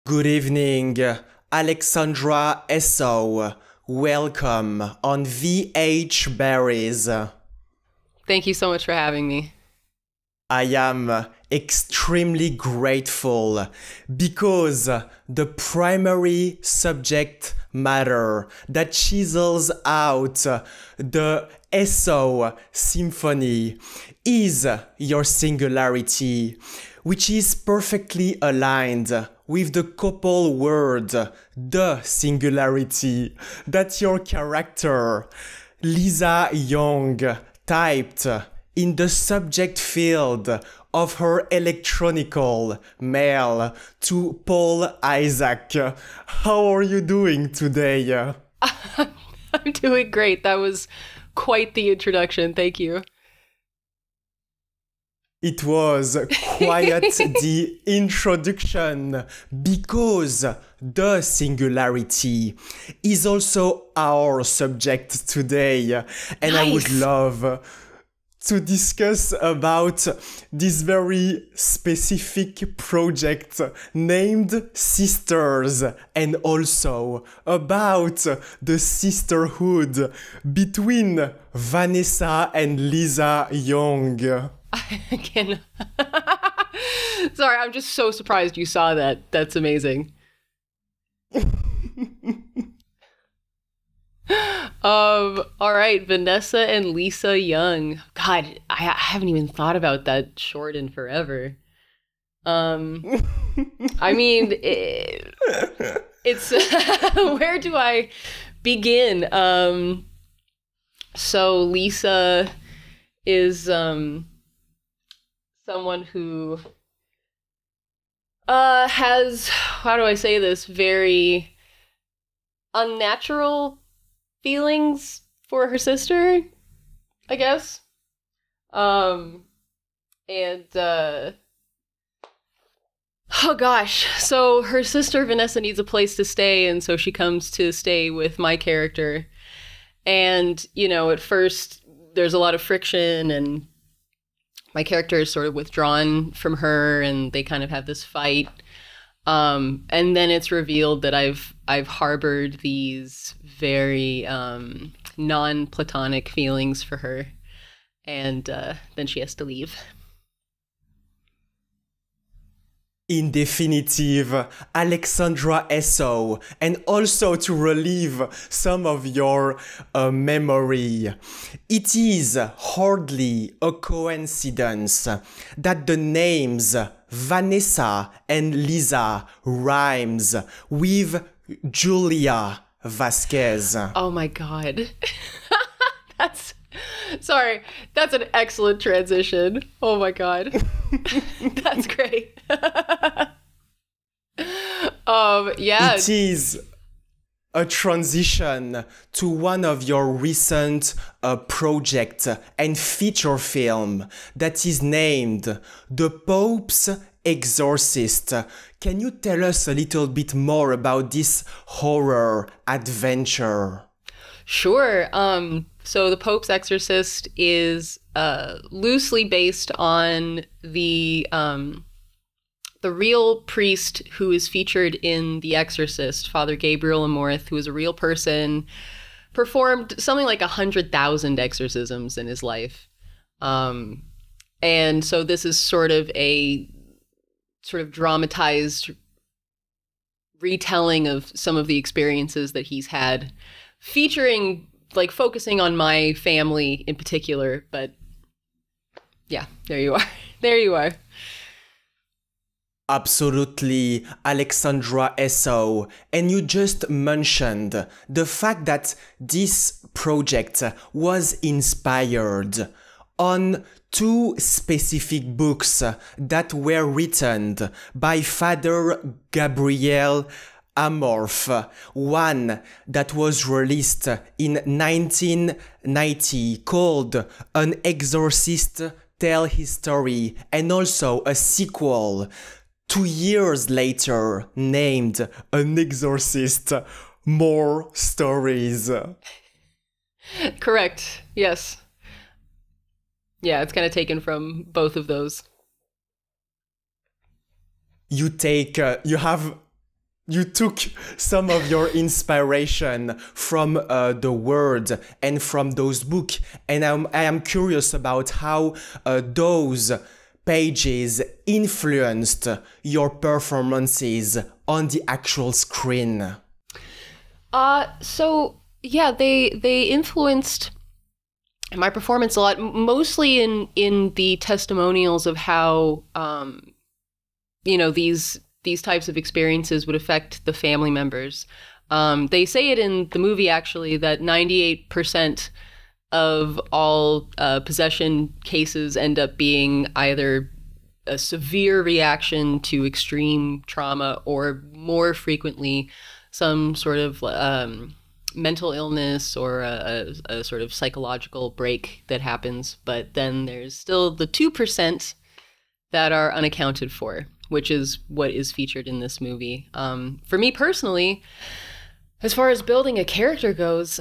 Good evening, Alexandra Esau. Welcome on VH Berries. Thank you so much for having me. I am extremely grateful because the primary subject matter that chisels out the Esau Symphony is your singularity, which is perfectly aligned with the couple word, the singularity, that your character, Lisa Young, typed in the subject field of her electronical mail to Paul Isaac. How are you doing today? I'm doing great. That was quite the introduction. Thank you. It was quite the introduction because the singularity is also our subject today. And Nice. I would love to discuss about this very specific project named Sisters, and also about the sisterhood between Vanessa and Lisa Young. I can. Sorry, I'm just so surprised you saw that. That's amazing. All right, Vanessa and Lisa Young. God, I haven't even thought about that short in forever. I mean, it's where do I begin? So Lisa is someone who has, how do I say this, very unnatural feelings for her sister, I guess. Oh gosh. So her sister Vanessa needs a place to stay, and so she comes to stay with my character. And, you know, at first there's a lot of friction, and my character is sort of withdrawn from her, and they kind of have this fight. And then it's revealed that I've harbored these very non-platonic feelings for her, and then she has to leave. In definitive, Alexandra Esau, and also to relieve some of your memory. It is hardly a coincidence that the names Vanessa and Lisa rhymes with Julia Vasquez. Oh my god. Sorry, that's an excellent transition. Oh my god. That's great. Yeah. It is a transition to one of your recent project and feature film that is named The Pope's Exorcist. Can you tell us a little bit more about this horror adventure? Sure. So The Pope's Exorcist is loosely based on the real priest who is featured in The Exorcist, Father Gabriel Amorth, who is a real person, performed something like 100,000 exorcisms in his life. And so this is sort of a dramatized retelling of some of the experiences that he's had, featuring, like, focusing on my family in particular. But yeah, there you are. There you are. Absolutely, Alexandra Esau. And you just mentioned the fact that this project was inspired on two specific books that were written by Father Gabriel Amorth. One that was released in 1990 called An Exorcist Tell His Story, and also a sequel 2 years later named An Exorcist More Stories. Correct. Yes. Yeah, it's kind of taken from both of those. You have You took some of your inspiration from the Word and from those books, and I am curious about how those pages influenced your performances on the actual screen. So yeah, they influenced my performance a lot, mostly in the testimonials of how these types of experiences would affect the family members. They say it in the movie, actually, that 98% of all possession cases end up being either a severe reaction to extreme trauma or, more frequently, some sort of mental illness or a sort of psychological break that happens. But then there's still the 2% that are unaccounted for, which is what is featured in this movie. For me personally, as far as building a character goes,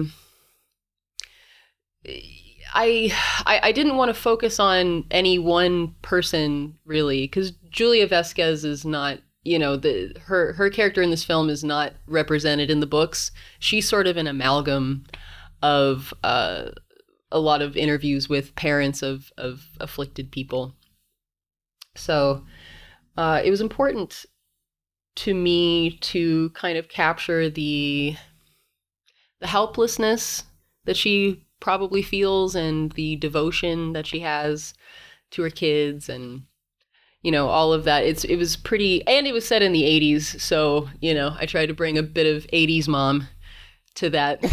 I didn't want to focus on any one person, really, because Julia Vasquez is not, her character in this film is not represented in the books. She's sort of an amalgam of a lot of interviews with parents of afflicted people. So it was important to me to kind of capture the helplessness that she probably feels and the devotion that she has to her kids and, all of that. It was pretty, and it was set in the 80s. So, I tried to bring a bit of 80s mom to that.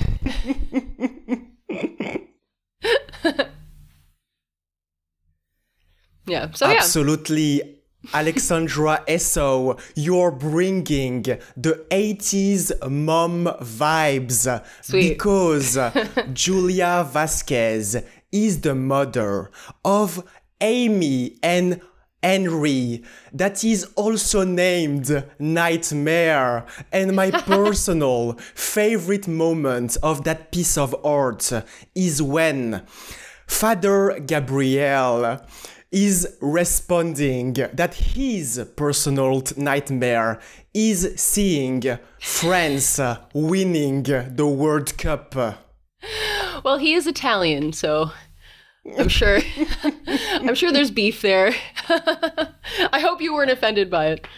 Yeah. So, absolutely. Alexandra Essoe, you're bringing the 80s mom vibes. Sweet. Because Julia Vasquez is the mother of Amy and Henry, that is also named Nightmare. And my personal favorite moment of that piece of art is when Father Gabriel is responding that his personal nightmare is seeing France winning the World Cup. Well, he is Italian, so I'm sure there's beef there. I hope you weren't offended by it.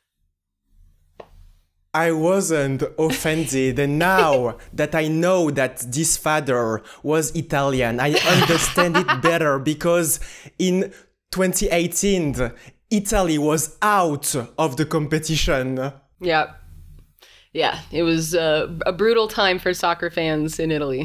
I wasn't offended, and now that I know that this father was Italian, I understand it better, because in 2018, Italy was out of the competition. Yeah. Yeah, it was a brutal time for soccer fans in Italy.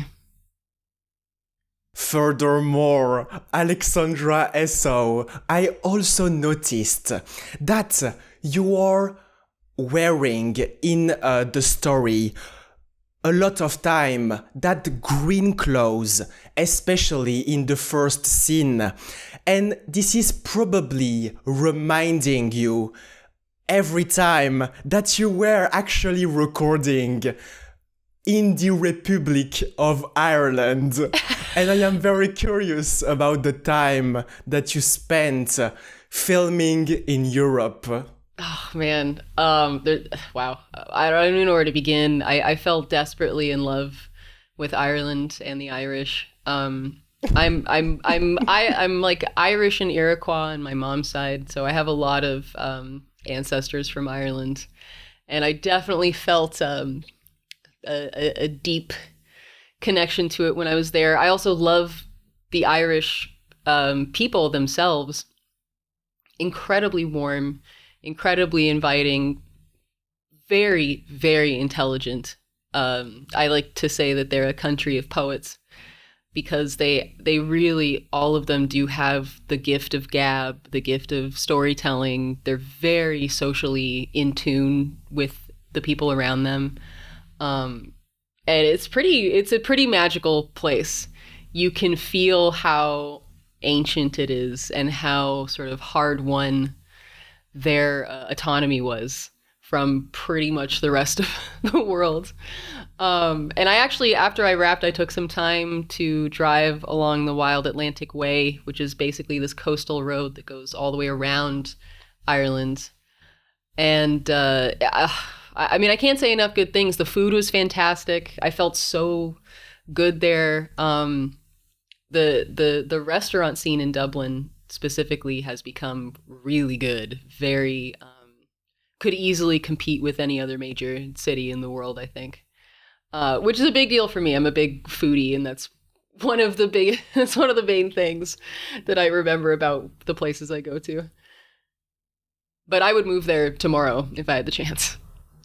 Furthermore, Alexandra Essoe, I also noticed that you are wearing in the story a lot of time that green clothes, especially in the first scene. And this is probably reminding you every time that you were actually recording in the Republic of Ireland. And I am very curious about the time that you spent filming in Europe. Oh, man. Wow. I don't even know where to begin. I fell desperately in love with Ireland and the Irish. I'm like Irish and Iroquois on my mom's side, so I have a lot of ancestors from Ireland, and I definitely felt a deep connection to it when I was there. I also love the Irish people themselves. Incredibly warm, incredibly inviting, very, very intelligent. I like to say that they're a country of poets, because they really, all of them do have the gift of gab, the gift of storytelling. They're very socially in tune with the people around them. And it's a pretty magical place. You can feel how ancient it is and how sort of hard won their autonomy was from pretty much the rest of the world. And I actually, after I wrapped, I took some time to drive along the Wild Atlantic Way, which is basically this coastal road that goes all the way around Ireland. And I mean, I can't say enough good things. The food was fantastic. I felt so good there. The restaurant scene in Dublin specifically has become really good. Very could easily compete with any other major city in the world, I think. Which is a big deal for me. I'm a big foodie, and that's one of the main things that I remember about the places I go to. But I would move there tomorrow if I had the chance.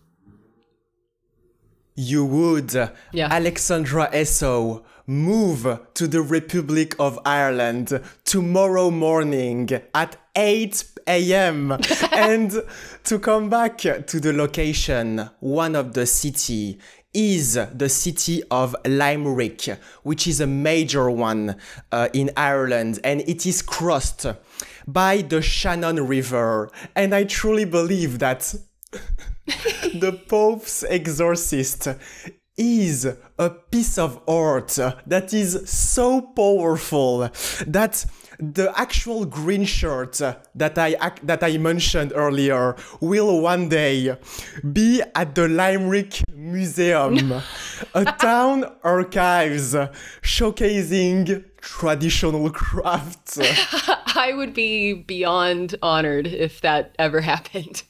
You would, Yeah. Alexandra Essoe, move to the Republic of Ireland tomorrow morning at 8 a.m. and to come back to the location, one of the city is the city of Limerick, which is a major one in Ireland, and it is crossed by the Shannon River. And I truly believe that the Pope's Exorcist is a piece of art that is so powerful that the actual green shirt that I mentioned earlier will one day be at the Limerick Museum, a town archives showcasing traditional crafts. I would be beyond honored if that ever happened.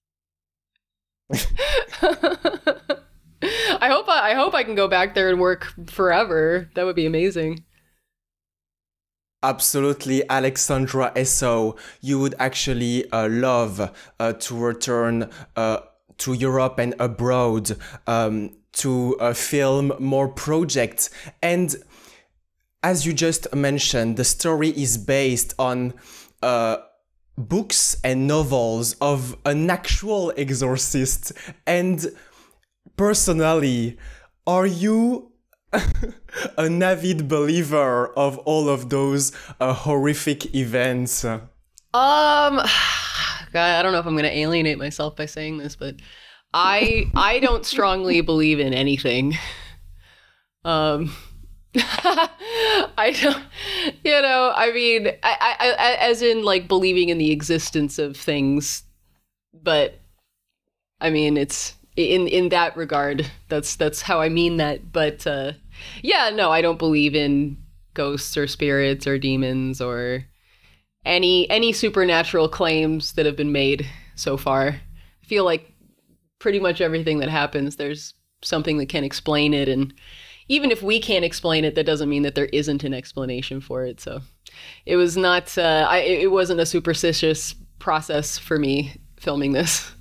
I hope I can go back there and work forever. That would be amazing. Absolutely, Alexandra Essoe, you would actually love to return to Europe and abroad to film more projects. And as you just mentioned, the story is based on books and novels of an actual exorcist. And personally, are you an avid believer of all of those horrific events? God, I don't know if I'm going to alienate myself by saying this, but I don't strongly believe in anything. I don't, I mean, I as in like believing in the existence of things, but I mean, it's in that regard, that's how I mean that. But yeah, no, I don't believe in ghosts or spirits or demons or any supernatural claims that have been made so far. I feel like pretty much everything that happens, there's something that can explain it, and even if we can't explain it, that doesn't mean that there isn't an explanation for it. So it was not, it wasn't a superstitious process for me filming this.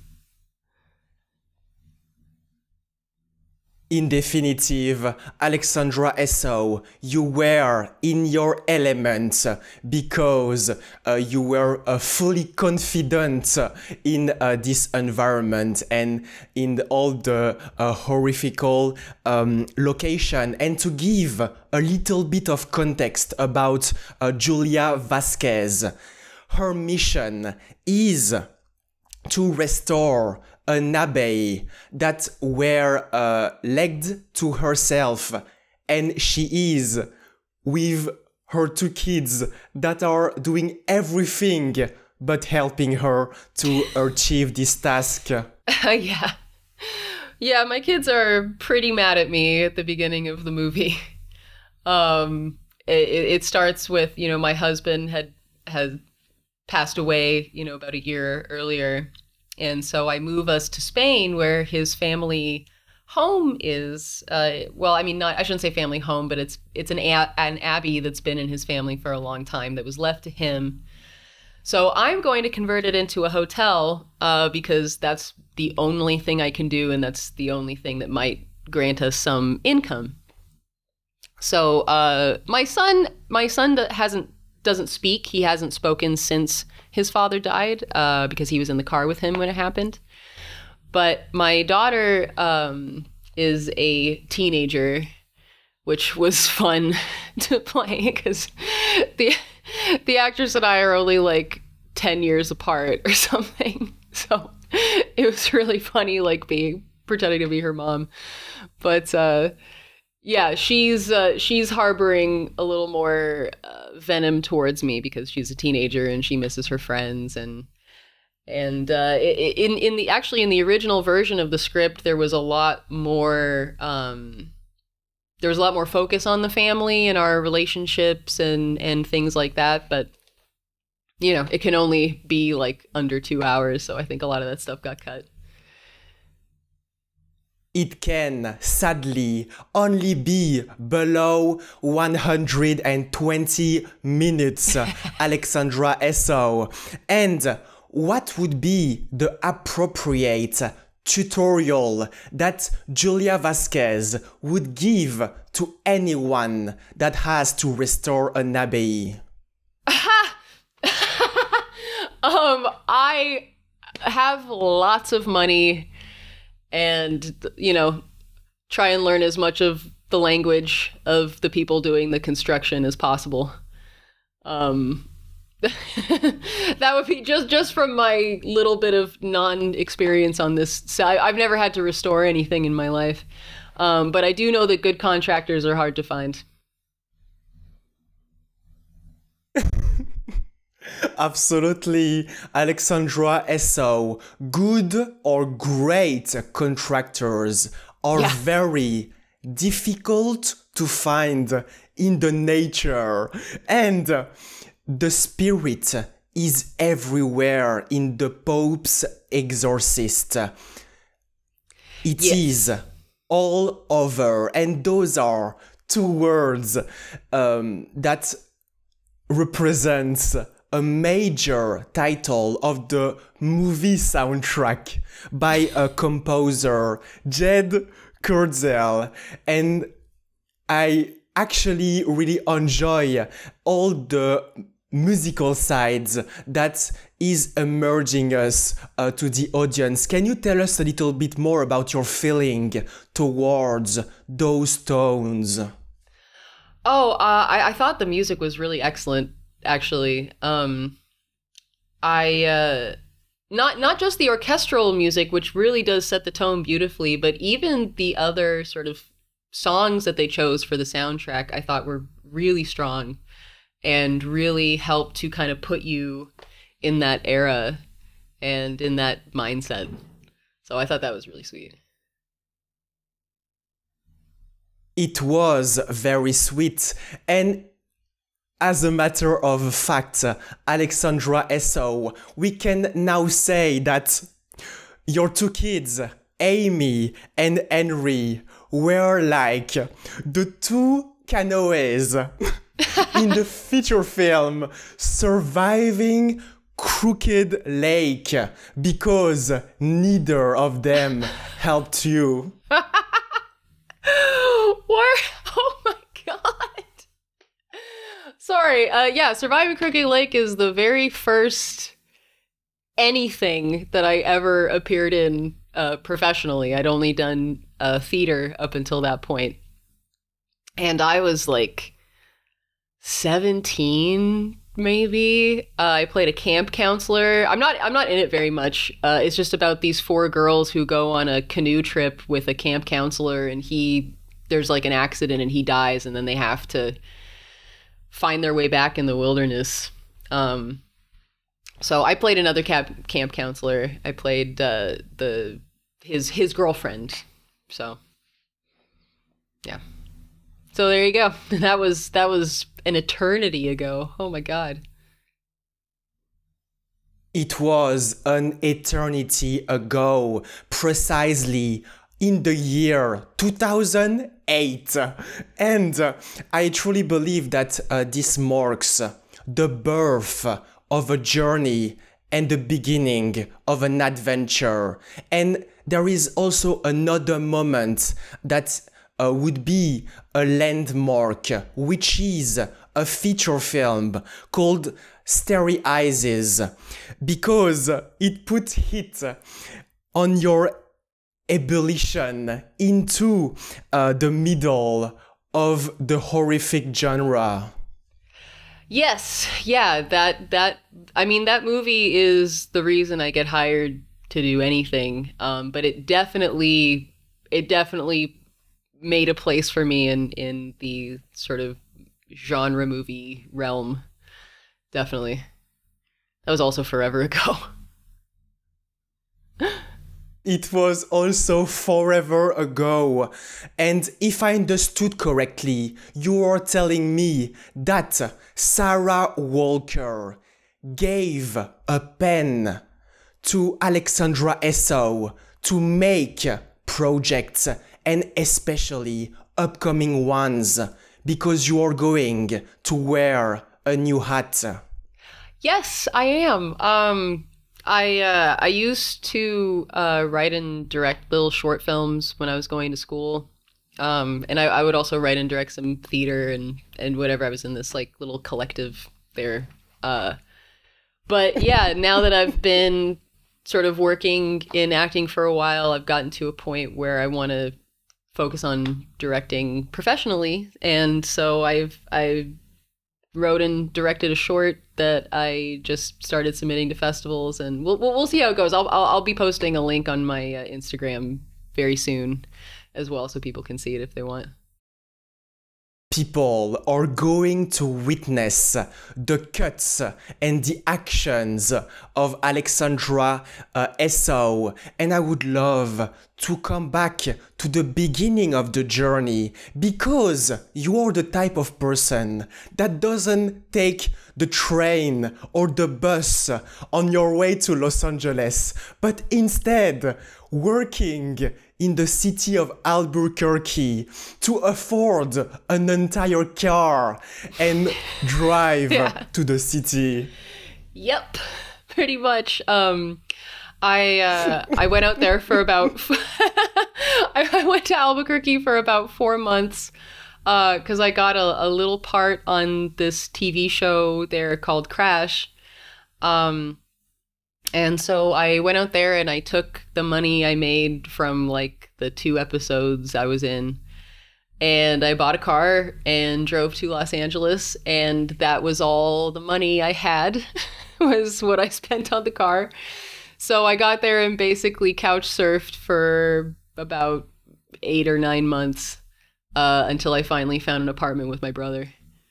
In definitive, Alexandra Essoe, you were in your element because you were fully confident in this environment and in all the horrifical location. And to give a little bit of context about Julia Vasquez, her mission is to restore an abbey that were legged to herself, and she is with her two kids that are doing everything but helping her to achieve this task. Yeah, my kids are pretty mad at me at the beginning of the movie. It starts with, my husband had passed away, about a year earlier. And so I move us to Spain, where his family home is. I shouldn't say family home, but it's an abbey that's been in his family for a long time that was left to him. So I'm going to convert it into a hotel because that's the only thing I can do, and that's the only thing that might grant us some income. So my son doesn't speak. He hasn't spoken since his father died because he was in the car with him when it happened. But my daughter is a teenager, which was fun to play because the actress and I are only like 10 years apart or something. So it was really funny, like pretending to be her mom. But yeah, she's harboring a little more venom towards me because she's a teenager and she misses her friends, and And in the original version of the script, there was a lot more focus on the family and our relationships and things like that. But you know, it can only be like under 2 hours, so I think a lot of that stuff got cut. It can, sadly, only be below 120 minutes, Alexandra Essoe. And what would be the appropriate tutorial that Julia Vasquez would give to anyone that has to restore an abbey? I have lots of money and, you know, try and learn as much of the language of the people doing the construction as possible. That would be just from my little bit of non-experience on this. So I've never had to restore anything in my life. But I do know that good contractors are hard to find. Absolutely, Alexandra Essoe. Good or great contractors are very difficult to find in the nature. And the spirit is everywhere in the Pope's Exorcist. It is all over. And those are two words that represents a major title of the movie soundtrack by a composer, Jed Kurzel. And I actually really enjoy all the musical sides that is emerging us to the audience. Can you tell us a little bit more about your feeling towards those tones? I thought the music was really excellent, actually. Not just the orchestral music, which really does set the tone beautifully, but even the other sort of songs that they chose for the soundtrack, I thought were really strong and really helped to kind of put you in that era and in that mindset. So I thought that was really sweet. It was very sweet. And as a matter of fact, Alexandra Essoe, we can now say that your two kids, Amy and Henry, were like the two canoes in the feature film Surviving Crooked Lake, because neither of them helped you. Oh my god. Sorry. Surviving Crooked Lake is the very first anything that I ever appeared in professionally. I'd only done theater up until that point. And I was like 17 maybe. I played a camp counselor. I'm not in it very much. It's just about these four girls who go on a canoe trip with a camp counselor, and there's like an accident and he dies, and then they have to find their way back in the wilderness. So I played another camp counselor. I played his girlfriend. So yeah. So there you go. That was an eternity ago. Oh my god. It was an eternity ago, precisely in the year 2008. And I truly believe that this marks the birth of a journey and the beginning of an adventure. And there is also another moment that would be a landmark, which is a feature film called Starry Eyes, because it put hit on your ebullition into the middle of the horrific genre. Yes, yeah, that movie is the reason I get hired to do anything. But it definitely made a place for me in the sort of genre movie realm. Definitely. That was also forever ago. It was also forever ago. And if I understood correctly, you are telling me that Sarah Walker gave a pen to Alexandra Esau to make projects, and especially upcoming ones, because you are going to wear a new hat. Yes, I am. I used to write and direct little short films when I was going to school. And I would also write and direct some theater and whatever. I was in this like little collective there. But yeah, now that I've been sort of working in acting for a while, I've gotten to a point where I want to focus on directing professionally. And so I wrote and directed a short that I just started submitting to festivals, and we'll see how it goes. I'll be posting a link on my Instagram very soon as well, so people can see it if they want. People are going to witness the cuts and the actions of Alexandra Esau, and I would love to come back to the beginning of the journey, because you are the type of person that doesn't take the train or the bus on your way to Los Angeles, but instead working in the city of Albuquerque to afford an entire car and drive to the city. Yep, pretty much. I went out there for about I went to Albuquerque for about 4 months because I got a little part on this TV show there called Crash. And so I went out there and I took the money I made from like the 2 episodes I was in, and I bought a car and drove to Los Angeles, and that was all the money I had was what I spent on the car. So I got there and basically couch surfed for about 8 or 9 months until I finally found an apartment with my brother.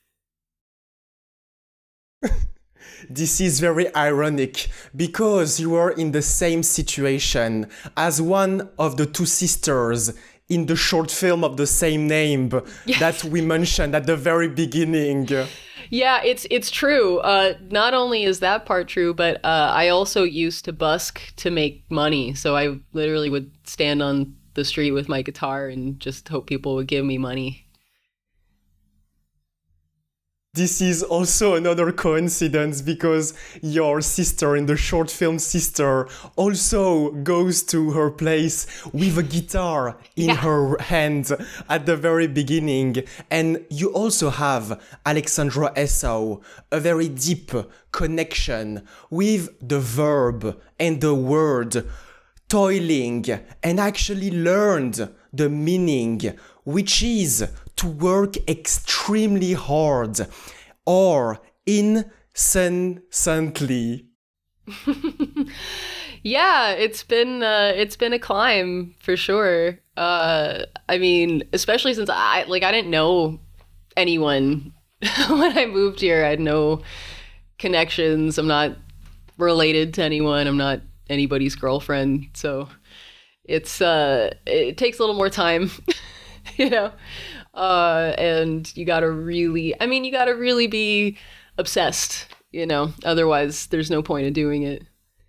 This is very ironic, because you are in the same situation as one of the 2 sisters in the short film of the same name that we mentioned at the very beginning. Yeah, it's true. Not only is that part true, but I also used to busk to make money. So I literally would stand on the street with my guitar and just hope people would give me money. This is also another coincidence, because your sister in the short film Sister also goes to her place with a guitar in her hand at the very beginning. And you also have, Alexandra Esau, a very deep connection with the verb and the word toiling, and actually learned the meaning, which is to work extremely hard or incessantly. Yeah, it's been a climb for sure. I mean, especially since I didn't know anyone when I moved here. I had no connections. I'm not related to anyone. I'm not anybody's girlfriend. So it takes a little more time, you know. And you gotta really be obsessed, you know, otherwise there's no point in doing it.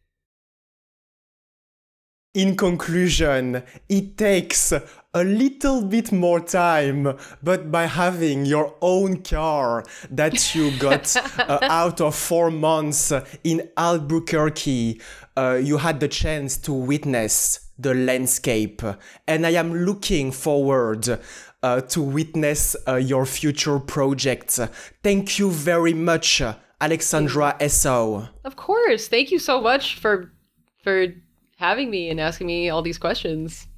In conclusion, it takes a little bit more time, but by having your own car that you got out of 4 months in Albuquerque, you had the chance to witness the landscape. And I am looking forward to witness your future projects. Thank you very much, Alexandra Esau. Of course. Thank you so much for having me and asking me all these questions.